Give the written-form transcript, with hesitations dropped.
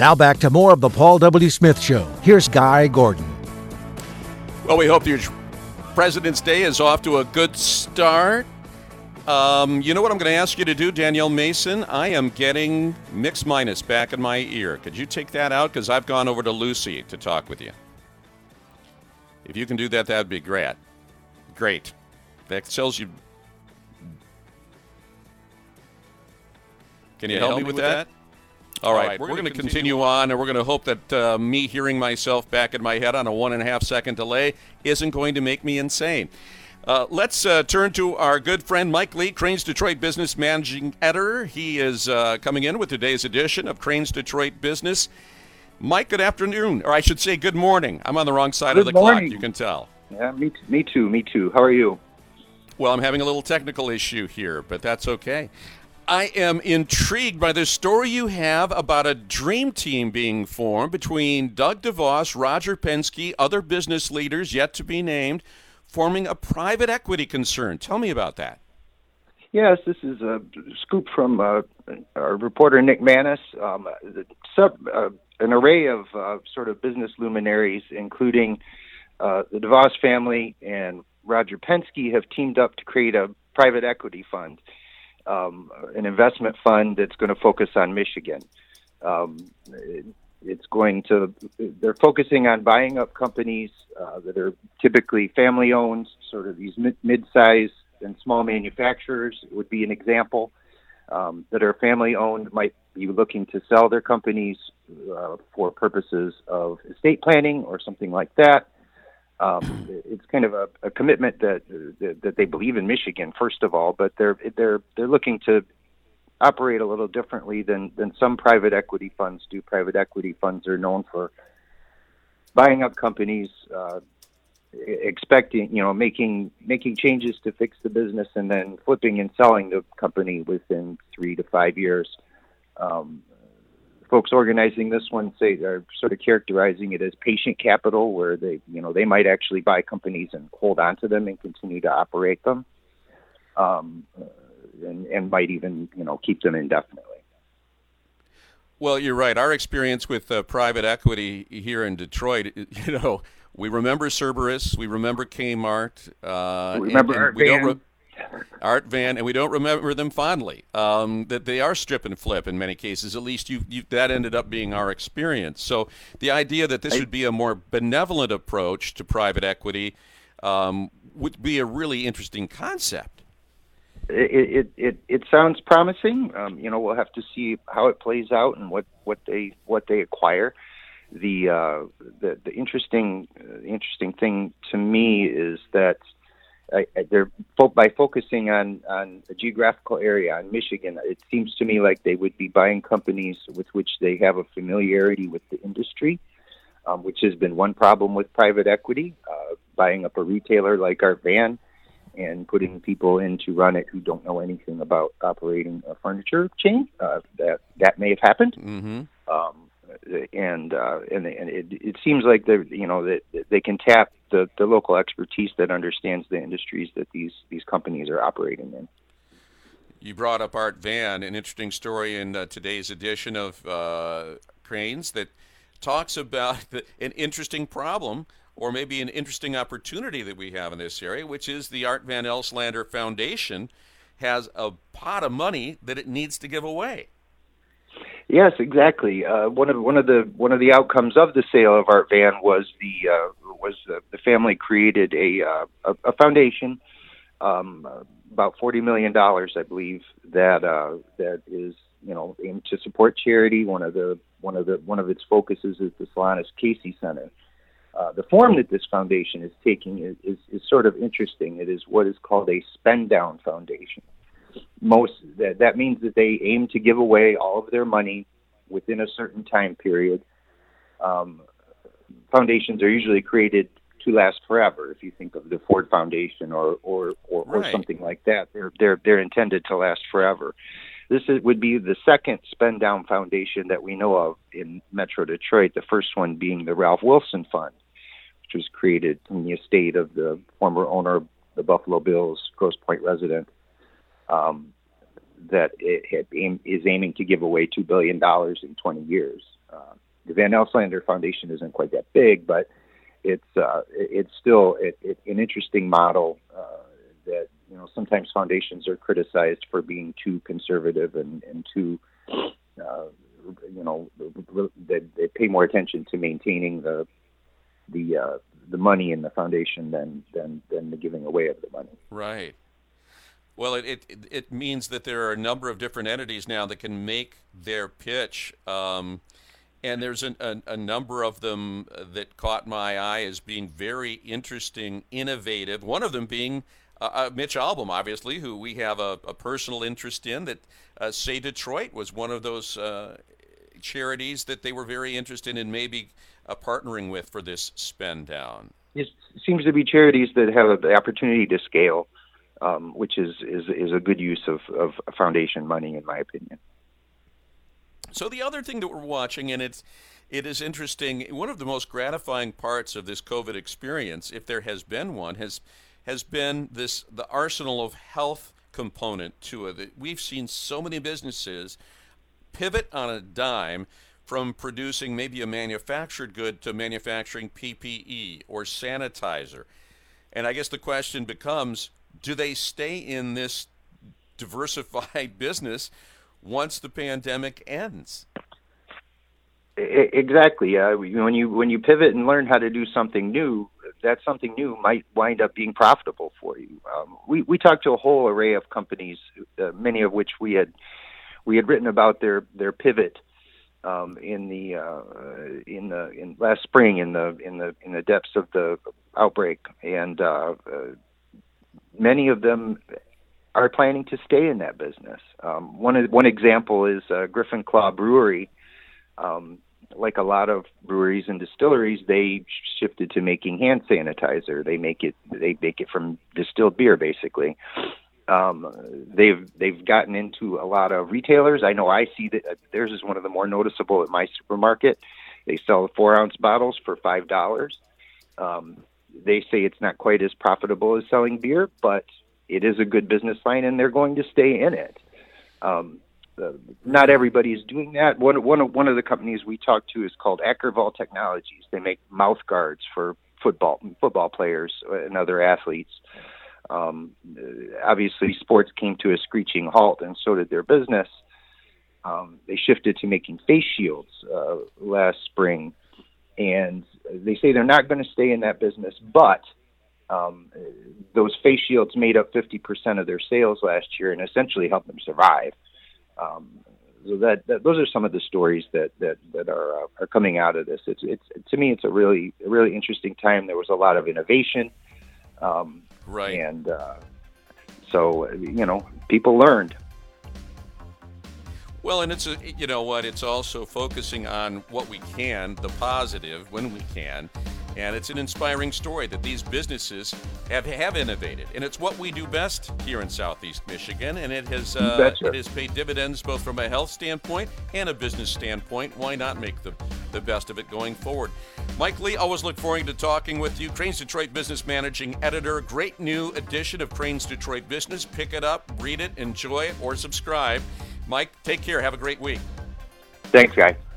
Now back to more of the Paul W. Smith Show. Here's Guy Gordon. Well, we hope your President's Day is off to a good start. You know what I'm going to ask you to do, Danielle Mason? I am getting mix minus back in my ear. Could you take that out? Because I've gone over to Lucy to talk with you. If you can do that, that'd be great. Great. That tells you. Can you help me with that? All right, we're going to continue on, and we're going to hope that me hearing myself back in my head on a 1.5 second delay isn't going to make me insane. Let's turn to our good friend Mike Lee, Crain's Detroit Business Managing Editor. He is coming in with today's edition of Crain's Detroit Business. Mike, good afternoon, or I should say good morning. I'm on the wrong side of the clock, you can tell. Yeah, me too. How are you? Well, I'm having a little technical issue here, but that's okay. I am intrigued by the story you have about a dream team being formed between Doug DeVos, Roger Penske, other business leaders yet to be named, forming a private equity concern. Tell me about that. Yes, this is a scoop from our reporter Nick Manis. An array of sort of business luminaries, including the DeVos family and Roger Penske, have teamed up to create a private equity fund. An investment fund that's going to focus on Michigan. They're focusing on buying up companies that are typically family-owned, sort of these mid-size and small manufacturers would be an example, that are family-owned, might be looking to sell their companies for purposes of estate planning or something like that. It's kind of a commitment that they believe in Michigan, first of all, but they're looking to operate a little differently than some private equity funds do. Private equity funds are known for buying up companies, making changes to fix the business, and then flipping and selling the company within 3 to 5 years. Folks organizing this one are sort of characterizing it as patient capital, where they might actually buy companies and hold on to them and continue to operate them, and might even keep them indefinitely. Well, you're right. Our experience with private equity here in Detroit, we remember Cerberus, we remember Kmart, we remember Art Van, and we don't remember them fondly. That they are strip and flip in many cases. At least that ended up being our experience. So the idea that this would be a more benevolent approach to private equity would be a really interesting concept. It sounds promising. We'll have to see how it plays out and what they acquire. The interesting thing to me is that by focusing on a geographical area, on Michigan, it seems to me like they would be buying companies with which they have a familiarity with the industry, which has been one problem with private equity, buying up a retailer like Art Van and putting people in to run it who don't know anything about operating a furniture chain. That may have happened. Mm-hmm. And it seems like that they can tap the local expertise that understands the industries that these companies are operating in. You brought up Art Van, an interesting story in today's edition of Crain's that talks about an interesting problem, or maybe an interesting opportunity that we have in this area, which is the Art Van Elslander Foundation has a pot of money that it needs to give away. Yes, exactly. One of the outcomes of the sale of Art Van was the family created a foundation, about $40 million, I believe, that is aimed to support charity. One of its focuses is the Solanus Casey Center. The form that this foundation is taking is sort of interesting. It is what is called a spend down foundation. That means that they aim to give away all of their money within a certain time period. Foundations are usually created to last forever. If you think of the Ford Foundation or Right. something like that, they're intended to last forever. This would be the second spend down foundation that we know of in Metro Detroit. The first one being the Ralph Wilson Fund, which was created in the estate of the former owner of the Buffalo Bills, Grosse Pointe resident. That is aiming to give away $2 billion in 20 years. The Van Elslander Foundation isn't quite that big, but it's still an interesting model that, you know, sometimes foundations are criticized for being too conservative and too, you know, they pay more attention to maintaining the money in the foundation than the giving away of the money. Right. Well, it means that there are a number of different entities now that can make their pitch. And there's a number of them that caught my eye as being very interesting, innovative. One of them being Mitch Albom, obviously, who we have a personal interest in. That Say Detroit was one of those charities that they were very interested in maybe partnering with for this spend down. It seems to be charities that have the opportunity to scale, which is a good use of foundation money, in my opinion. So the other thing that we're watching, and it is interesting, one of the most gratifying parts of this COVID experience, if there has been one, has been the arsenal of health component to it. We've seen so many businesses pivot on a dime from producing maybe a manufactured good to manufacturing PPE or sanitizer. And I guess the question becomes, do they stay in this diversified business once the pandemic ends? Exactly. When you pivot and learn how to do something new, that something new might wind up being profitable for you. We talked to a whole array of companies, many of which we had written about their pivot in last spring in the depths of the outbreak, and many of them are planning to stay in that business. One example is Griffin Claw Brewery. Like a lot of breweries and distilleries, they shifted to making hand sanitizer. They make it from distilled beer, basically. They've gotten into a lot of retailers. I know I see that theirs is one of the more noticeable at my supermarket. They sell 4-ounce bottles for $5. They say it's not quite as profitable as selling beer, but it is a good business line, and they're going to stay in it. Not everybody is doing that. One of the companies we talked to is called Ackerval Technologies. They make mouth guards for football players and other athletes. Obviously, sports came to a screeching halt, and so did their business. They shifted to making face shields last spring, and they say they're not going to stay in that business, but those face shields made up 50% of their sales last year and essentially helped them survive. So those are some of the stories that are coming out of this. It's to me, it's a really interesting time. There was a lot of innovation, right? And so people learned. Well, and it's it's also focusing on what we can, the positive when we can. And it's an inspiring story that these businesses have innovated. And it's what we do best here in Southeast Michigan. And it has paid dividends both from a health standpoint and a business standpoint. Why not make the best of it going forward? Mike Lee, always look forward to talking with you. Crain's Detroit Business Managing Editor. Great new edition of Crain's Detroit Business. Pick it up, read it, enjoy it, or subscribe. Mike, take care. Have a great week. Thanks, guys.